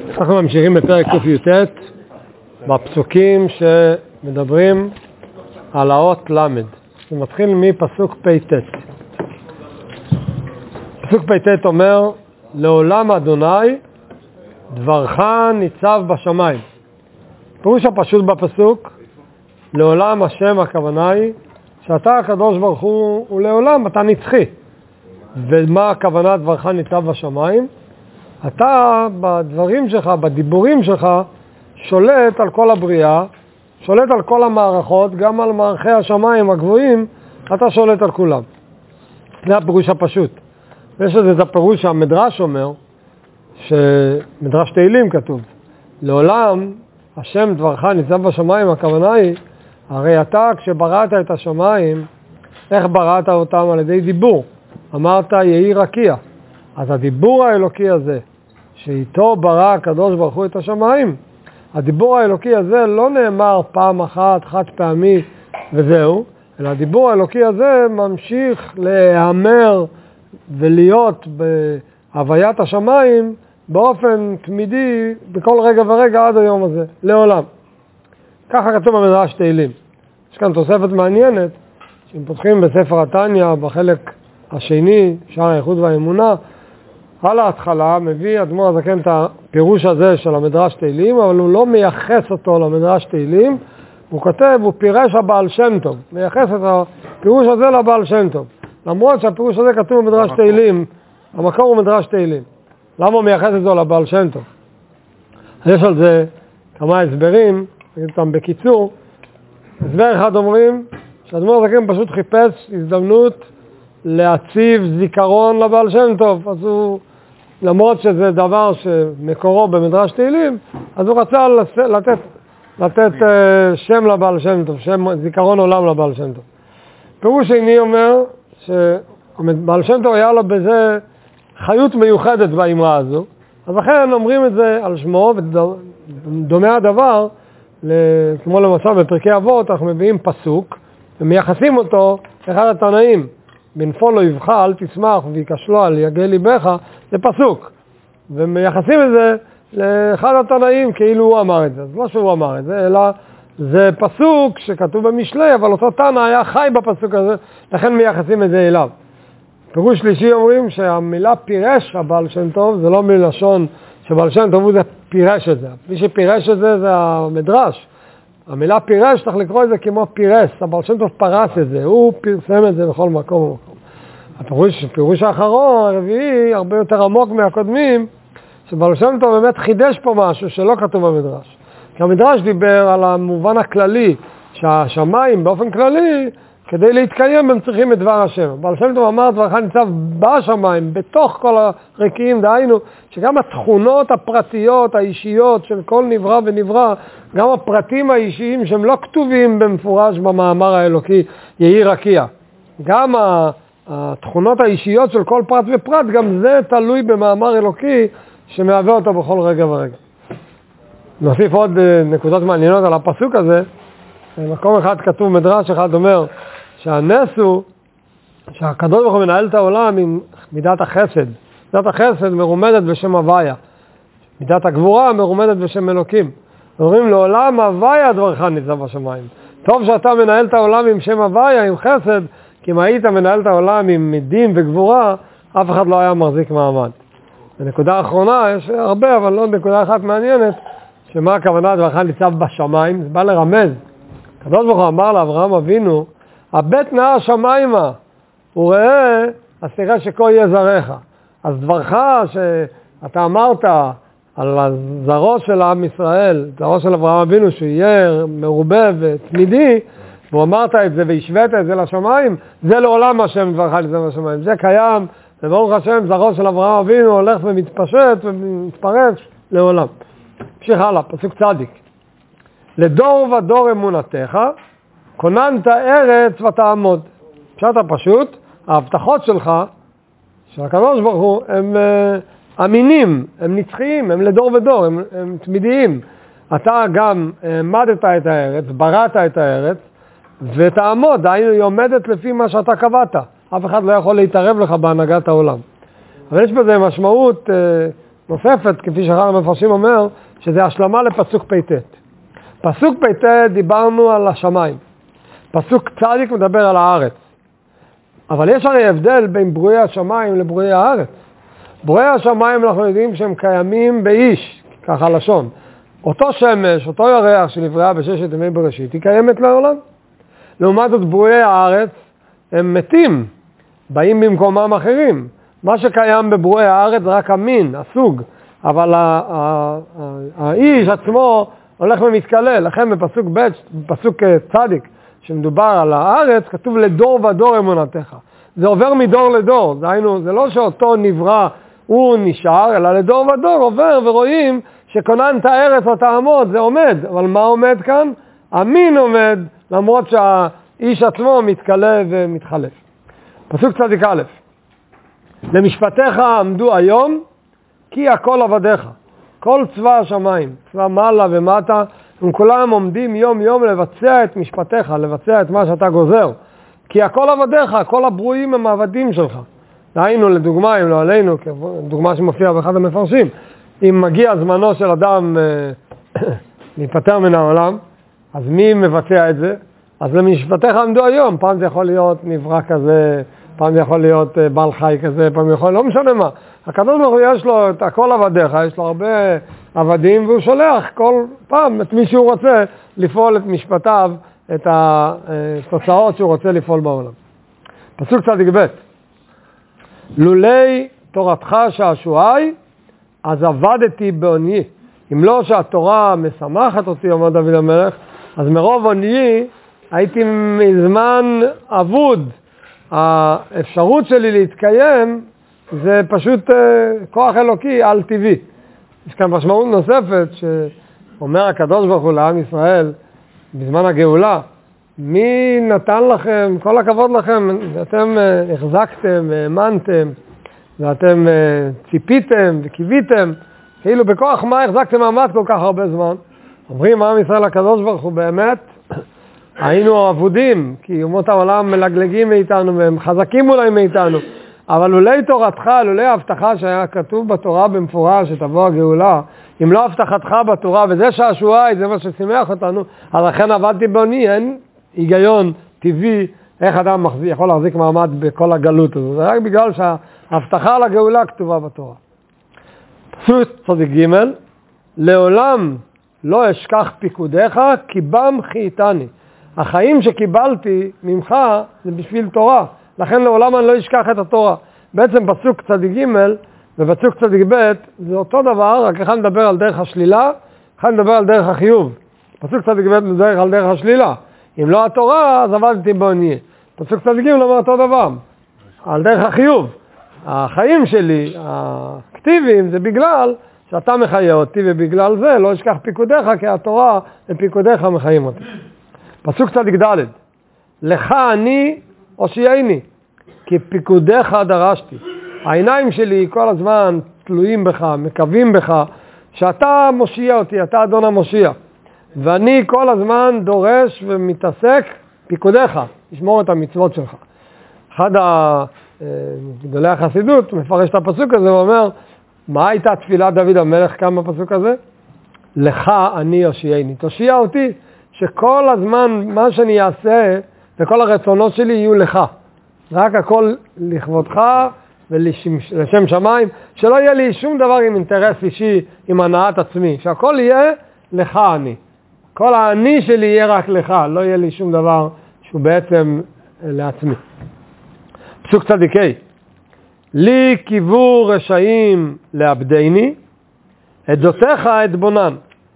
אנחנו ממשיכים בפרק ק"ט בפסוקים שמדברים על האות למד. זה מתחיל מפסוק פ"ט. פסוק פ"ט אומר, לעולם אדוני דברך ניצב בשמיים. פירוש הפשוט בפסוק, לעולם השם הכוונה היא שאתה הקדוש ברוך הוא לעולם, אתה נצחי. ומה הכוונה דברך ניצב בשמיים? אתה בדברים שלך, בדיבורים שלך, שולט על כל הבריאה, שולט על כל המערכות, גם על מערכי השמיים הגבוהים, אתה שולט על כולם. זה הפירוש הפשוט. ויש את הפירוש שהמדרש אומר, שמדרש תהילים כתוב, לעולם השם דברך ניצב בשמיים, הכוונה היא, הרי אתה כשבראת את השמיים, איך בראת אותם? על ידי דיבור. אמרת יהי רקיע. אז הדיבור האלוקי הזה, שאיתו ברא הקדוש ברוך הוא את השמיים, הדיבור האלוקי הזה לא נאמר פעם אחת, חד פעמי וזהו, אלא הדיבור האלוקי הזה ממשיך להיאמר ולהיות בהוויית השמיים באופן תמידי בכל רגע ורגע עד היום הזה, לעולם. ככה כתוב במדרש תהילים. יש כאן תוספת מעניינת, שאם פותחים בספר התניא בחלק השני, שער האיחוד והאמונה, על ההתחלה מביא אדמו"ר הזקן את הפירוש הזה של המדרש תהילים, אבל הוא לא מייחס אותו למדרש תהילים, הוא כותב, הוא פירש הבעל שם טוב, מייחס את הפירוש הזה לבעל שם טוב. למרות שהפירוש הזה כתוב במדרש תהילים, המקור הוא מדרש תהילים. למה הוא מייחס את זה לבעל שם טוב? יש על זה כמה הסברים, נגיד אותם בקיצור. הסבר אחד אומרים, שאדמו"ר הזקן פשוט חיפש הזדמנות להציב זיכרון לבעל שם טוב, אז הוא, למרות שזה דבר שמקורו במדרש תהילים, אז הוא רצה לתת שם לבעל שם טוב, שם זיכרון עולם לבעל שם טוב. פירוש שני אומר שבעל שם טוב היה לו בזה חיות מיוחדת באמרה הזו, אז לכן אומרים את זה על שמו, ודומה הדבר, כמו למשל בפרקי אבות, אנחנו מביאים פסוק, ומייחסים אותו אחד התנאים, בנפול לא יבך, אל תשמח ויקשלו על יגע ליבך, זה פסוק. ומייחסים את זה לאחד התנאים כאילו הוא אמר את זה. אז לא שהוא אמר את זה, אלא זה פסוק שכתוב במשלי, אבל אותו תנא היה חי בפסוק הזה, לכן מייחסים את זה אליו. פירוש שלישי אומרים שהמילה פירש הבעל שם טוב, זה לא מלשון שבעל שם טוב הוא זה פירש את זה. מי שפירש את זה זה המדרש. המילה פירש, צריך לקרוא את זה כמו פירס, הבעל שם טוב פרס את זה, הוא פרסם את זה בכל מקום ומקום. הפירוש האחרון, הרביעי, הרבה יותר עמוק מהקודמים, שבעל שם טוב באמת חידש פה משהו שלא כתוב במדרש. כי המדרש דיבר על המובן הכללי, שהשמיים באופן כללי, כדי להתקיים הם צריכים את דבר השם. בעל שם טוב אמר דברך ניצב בשמיים, בתוך כל הרקיעים, דהיינו, שגם התכונות הפרטיות, האישיות של כל נברא ונברא, גם הפרטים האישיים שהם לא כתובים במפורש במאמר האלוקי, יהי רקיע. גם התכונות האישיות של כל פרט ופרט, גם זה תלוי במאמר אלוקי שמהווה אותו בכל רגע ורגע. נוסיף עוד נקודות מעניינות על הפסוק הזה. במקום אחד כתוב, מדרש אחד אומר, שהנס הוא שהקדוש ברוך הוא מנהל את העולם עם מידת החסד. מידת החסד מרומדת בשם הוויה. מידת הגבורה מרומדת בשם אלוקים. אומרים לעולם הוויה דברך ניצב בשמיים. טוב שאתה מנהל את העולם עם שם הוויה, עם חסד, כי אם היית מנהל את העולם עם דין וגבורה, אף אחד לא היה מחזיק מעמד. בנקודה האחרונה, יש הרבה, אבל לא נקודה אחת מעניינת, שמה הכוונה דברך ניצב בשמיים, זה בא לרמז. הקדוש ברוך הוא אמר לאברהם אבינו, הבט נא השמיימה, וראה, אז תראה שכה יהיה זרעך. אז דברך שאתה אמרת על הזרעו של עם ישראל, זרעו של אברהם אבינו, שיהיה מרובה ותמידי, והוא אמרת את זה והשווית את זה לשמיים, זה לעולם השם דברך ניצב בשמיים. זה קיים, וברוך השם, זרעו של אברהם אבינו הולך ומתפשט ומתפרץ לעולם. המשיך הלאה, פסוק צדיק. לדור ודור אמונתך, כוננת ארץ ותעמוד. פשט הפשוט, ההבטחות שלך, של הקדוש ברוך הוא, הם אמינים, הם נצחיים, הם לדור ודור, הם תמידיים. אתה גם העמדת את הארץ, בראת את הארץ, ותעמוד, היא עומדת לפי מה שאתה קבעת. אף אחד לא יכול להתערב לך בהנהגת העולם. אבל יש בזה משמעות נוספת, כפי שאחד המפרשים אומר, שזה השלמה לפסוק פ"ט. פסוק פ"ט דיברנו על השמיים. פסוק צדיק מדבר על הארץ. אבל יש הרי הבדל בין ברואי השמיים לברואי הארץ. ברואי השמיים אנחנו יודעים שהם קיימים באיש, ככה לשון. אותו שמש, אותו ירח שנבראה בששת ימי בראשית, היא קיימת לעולם. לעומת זאת ברואי הארץ הם מתים, באים במקומם אחרים. מה שקיים בברואי הארץ זה רק המין, הסוג, אבל האיש עצמו הולך ומתקלל. לכן בפסוק ב', בפסוק צדיק, שמדובר על הארץ, כתוב לדור ודור אמונתך. זה עובר מדור לדור, זה לא שאותו נברא הוא נשאר, אלא לדור ודור עובר ורואים שכוננת הארץ ותעמוד, זה עומד. אבל מה עומד כאן? המין עומד, למרות שהאיש עצמו מתקלה ומתחלף. פסוק צדיק א', למשפטיך עמדו היום, כי הכל עבדיך. כל צבא השמיים, צבא מעלה ומטה, הם כולם עומדים יום יום לבצע את משפטיך, לבצע את מה שאתה גוזר. כי הכל עבדיך, כל הברואים הם העבדים שלך. דהיינו לדוגמה, אם לא עלינו, דוגמה שמופיעה באחד המפרשים, אם מגיע זמנו של אדם להיפטר מן העולם, אז מי מבצע את זה? אז למשפטיך עמדו היום, פעם זה יכול להיות נברא כזה, פעם זה יכול להיות בעל חי כזה, פעם יכול, לא משנה מה. הקדוש ברוך הוא יש לו את הכל עבדיך, יש לו הרבה עבדים, והוא שולח כל פעם את מי שהוא רוצה לפעול את משפטיו, את התוצאות שהוא רוצה לפעול בעולם. פסוק צדיק ב', לולי תורתך שעשועי, אז עבדתי בעוניי. אם לא שהתורה משמחת אותי, אומר דוד המלך, אז מרוב עוניי הייתי מזמן עבוד. האפשרות שלי להתקיים זה פשוט כוח אלוקי על טבעי. יש כאן משמעות נוספת שאומר הקדוש ברוך הוא לעם ישראל בזמן הגאולה, מי נתן לכם, כל הכבוד לכם, אתם החזקתם והאמנתם, ואתם ציפיתם וקיוויתם, כאילו בכוח מה החזקתם מעמד כל כך הרבה זמן. אומרים עם ישראל הקדוש ברוך הוא באמת, היינו עבודים, כי אומות העולם מלגלגים מאיתנו והם חזקים אולי מאיתנו, אבל לולי תורתך, לולי ההבטחה שהיה כתוב בתורה במפורש שתבוא הגאולה, אם לא הבטחתך בתורה, וזה שעשועי, זה מה ששימח אותנו, אז לכן עבדתי בעוניי, אין היגיון טבעי איך אדם יכול להחזיק מעמד בכל הגלות הזו. זה רק בגלל שההבטחה על הגאולה כתובה בתורה. פסוק צדיק ג', לעולם לא אשכח פיקודיך, כי בם חייתני. החיים שקיבלתי ממך זה בשביל תורה, לכן לעולם אני לא אשכח את התורה. בעצם פסוק צדיק ג' ופסוק צדיק ב' זה אותו דבר, רק אחד מדבר על דרך השלילה, אחד מדבר על דרך החיוב. פסוק צדיק ב' מדבר על דרך השלילה. אם לא התורה, אז עבדתי בעוניי. פסוק צדיק ג' אומר אותו דבר, על דרך החיוב. החיים שלי, האקטיביים, זה בגלל שאתה מחיה אותי, ובגלל זה לא אשכח פיקודיך, כי התורה ופיקודיך מחיים אותי. פסוק צדיק ד', לך אני הושיעני, כי פיקודיך דרשתי. העיניים שלי כל הזמן תלויים בך, מקווים בך, שאתה מושיע אותי, אתה אדון המושיע. ואני כל הזמן דורש ומתעסק פיקודיך, לשמור את המצוות שלך. אחד גדולי החסידות מפרש את הפסוק הזה ואומר, מה הייתה תפילת דוד המלך כאן בפסוק הזה? לך אני הושיעני, תושיע אותי, שכל הזמן מה שאני אעשה וכל הרצונות שלי יהיו לך. רק הכל לכבודך ולשם שמיים, שלא יהיה לי שום דבר עם אינטרס אישי, עם הנעת עצמי, שהכל יהיה לך אני. כל האני שלי יהיה רק לך, לא יהיה לי שום דבר שהוא בעצם לעצמי. פסוק צדיקי, לי קיוו רשעים לעבדני, עדותיך אתבונן.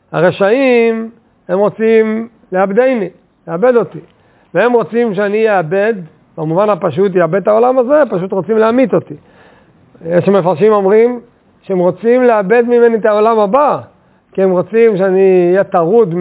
הרשעים הם רוצים לעבדני, לעבד אותי. והם רוצים שאני אעבד, במובן הפשוט יאבד את העולם הזה, פשוט רוצים להמית אותי. יש מפרשים אומרים שהם רוצים לאבד ממני את העולם הבא, כי הם רוצים שאני אהיה טרוד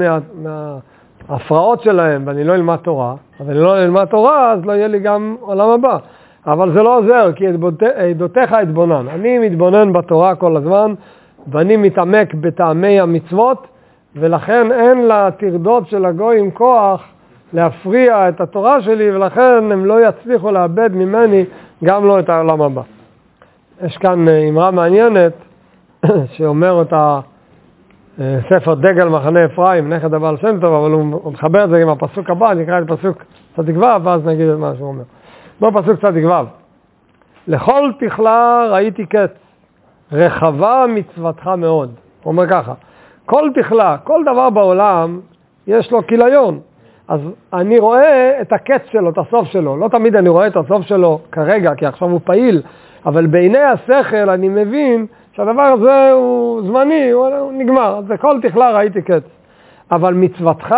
מההפרעות שלהם, ואני לא אלמד תורה. אז אני לא אלמד תורה, אז לא יהיה לי גם עולם הבא. אבל זה לא עוזר, כי עדותיך אתבונן. אני מתבונן בתורה כל הזמן, ואני מתעמק בטעמי המצוות, ולכן אין לתרדות של הגויים כוח להפריע את התורה שלי, ולכן הם לא יצליחו לאבד ממני גם לא את העולם הבא. יש כאן אמרה מעניינת, שאומר אותה ספר דגל מחנה אפרים, נכד הבעל שם טוב, אבל הוא מחבר את זה עם הפסוק הבא, נקרא את פסוק צדיק ו', ואז נגיד את מה שהוא אומר. בוא פסוק צדיק ו'. לכל תכלה ראיתי קץ, רחבה מצוותך מאוד. הוא אומר ככה, כל תכלה, כל דבר בעולם יש לו כיליון. אז אני רואה את הקץ שלו, את הסוף שלו. לא תמיד אני רואה את הסוף שלו כרגע, כי עכשיו הוא פעיל, אבל בעיני השכל אני מבין שהדבר הזה הוא זמני, הוא נגמר. אז לכל תכלה ראיתי קץ. אבל מצוותך,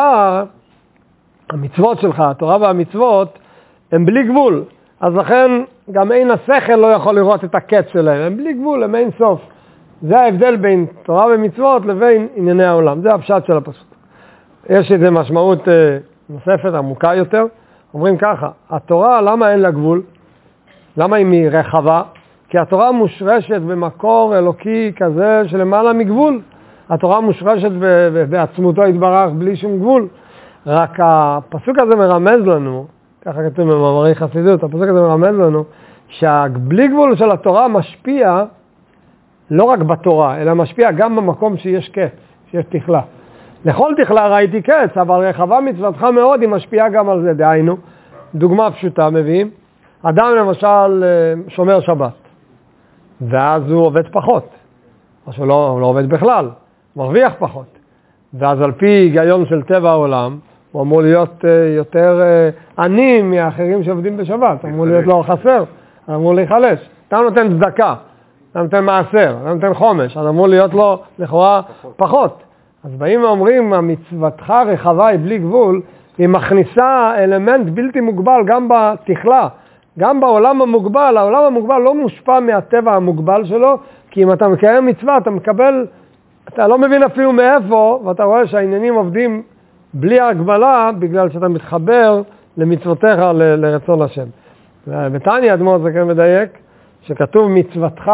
המצוות שלך, התורה והמצוות, הם בלי גבול. אז לכן גם אין השכל לא יכול לראות את הקץ שלהם. הם בלי גבול, הם אין סוף. זה ההבדל בין תורה ומצוות לבין ענייני העולם. זה הפשט של הפסוק. יש איזו משמעות נוספת, עמוקה יותר. אומרים ככה, התורה, למה אין לה גבול? למה היא רחבה? כי התורה מושרשת במקור אלוקי כזה שלמעלה מגבול. התורה מושרשת בעצמותו יתברך בלי שום גבול. רק הפסוק הזה מרמז לנו, ככה כתוב במאמרי חסידות, הפסוק הזה מרמז לנו, שהבלי גבול של התורה משפיע לא רק בתורה, אלא משפיע גם במקום שיש קץ, שיש תכלה. לכל תכלה ראיתי קץ, אבל רחבה מצוותך מאוד, היא משפיעה גם על זה. דהיינו, דוגמה פשוטה מביאים, אדם למשל שומר שבת, ואז הוא עובד פחות, או שהוא לא עובד בכלל, מרוויח פחות. ואז על פי היגיון של טבע העולם, הוא אמור להיות יותר עני מהאחרים שעובדים בשבת, אמור להיות לו חסר, אמור להיחלש. אתה נותן צדקה, אתה נותן מעשר, אתה נותן חומש, אז אמור להיות לו לכאורה פחות. אז באים ואומרים, המצוותך רחבה היא בלי גבול, היא מכניסה אלמנט בלתי מוגבל גם בתכלה, גם בעולם המוגבל. העולם המוגבל לא מושפע מהטבע המוגבל שלו, כי אם אתה מקיים מצווה, אתה מקבל, אתה לא מבין אפילו מאיפה, ואתה רואה שהעניינים עובדים בלי הגבלה, בגלל שאתה מתחבר למצוותיך לרצון השם. בתניא אדמו"ר זה כן מדייק, שכתוב מצוותך,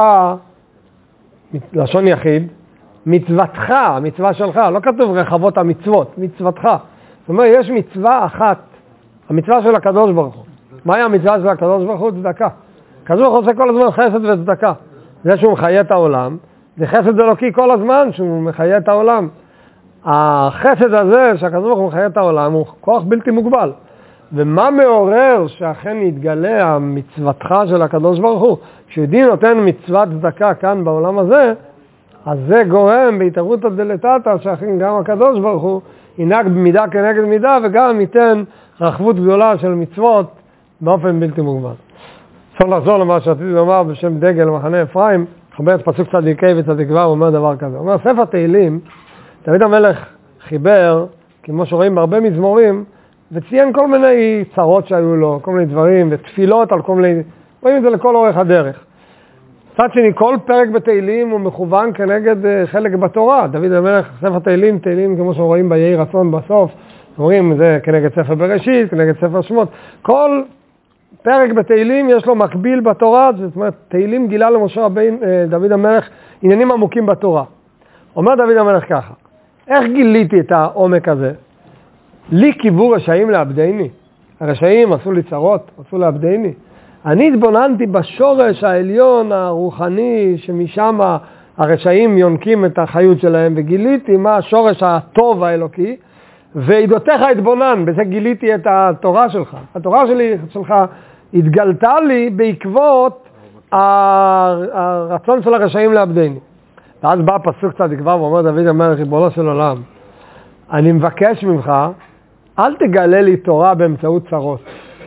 לשון יחיד, מצוותך, המצווה שלך, לא כתוב רחבות המצוות, מצוותך. זאת אומרת, יש מצווה אחת, המצווה של הקדוש ברוך הוא. מהי המצווה של הקדוש ברוך הוא? צדקה. הקדוש ברוך הוא עושה כל הזמן חסד וצדקה. זה שהוא מחיה את העולם, זה חסד אלוקי כל הזמן שהוא מחיה את העולם. החסד הזה שהקדוש ברוך הוא מחיה את העולם הוא כוח בלתי מוגבל. ומה מעורר שאכן יתגלה המצוותך של הקדוש ברוך הוא? כשיהודי נותן מצוות צדקה כאן בעולם הזה, אז זה גורם בהתערותא דלתתא שאכן גם הקדוש ברוך הוא ינהג במידה כנגד מידה וגם ייתן רחבות גדולה של מצוות באופן בלתי מוגבל. צריך לחזור למה שרציתי לומר בשם דגל מחנה אפרים, חבר את פסוק צדיקי וצדיק ו' אומר דבר כזה. הוא אומר, ספר תהילים, דוד המלך חיבר, כמו שרואים בהרבה מזמורים, וציין כל מיני צרות שהיו לו, כל מיני דברים, ותפילות על כל מיני, רואים את זה לכל אורך הדרך. מצד שני, כל פרק בתהילים הוא מכוון כנגד חלק בתורה. דוד המלך, ספר תהילים, תהילים כמו שרואים ביהי רצון בסוף, רואים זה כנגד ספר בראשית, כנגד ספר שמות. כל פרק בתהילים יש לו מקביל בתורה, זאת אומרת, תהילים גילה למשה דוד המלך עניינים עמוקים בתורה. אומר דוד המלך ככה, איך גיליתי את העומק הזה? לי קיבור רשעים לעבדני. הרשעים עשו לי צרות, עשו לעבדני. אני התבוננתי בשורש העליון הרוחני, שמשם הרשעים יונקים את החיות שלהם, וגיליתי מה השורש הטוב האלוקי, ועדותיך התבונן, בזה גיליתי את התורה שלך. התורה שלך התגלתה לי בעקבות הרצון של הרשעים לעבדני. ואז בא פסוק צדיק ו' ואומר דוד המלך, ריבונו של עולם, אני מבקש ממך, אל תגלה לי תורה באמצעות צרות.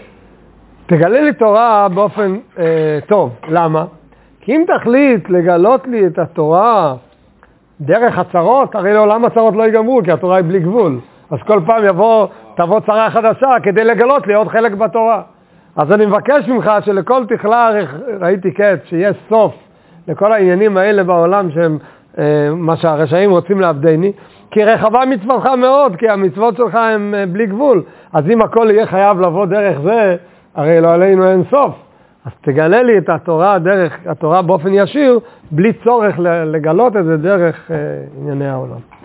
תגלה לי תורה באופן טוב. למה? כי אם תחליט לגלות לי את התורה דרך הצרות, הרי לעולם הצרות לא ייגמרו, כי התורה היא בלי גבול. אז כל פעם תבוא צרה חדשה כדי לגלות לי עוד חלק בתורה. אז אני מבקש ממך שלכל תכלה ראיתי קץ, שיש סוף לכל העניינים האלה בעולם שהם מה שהרשעים רוצים לעבדני, כי רחבה מצוותך מאוד, כי המצוות שלך הם בלי גבול. אז אם הכל יהיה חייב לבוא דרך זה, הרי לא עלינו אין סוף. אז תגלה לי את התורה דרך התורה באופן ישיר, בלי צורך לגלות את זה דרך ענייני העולם.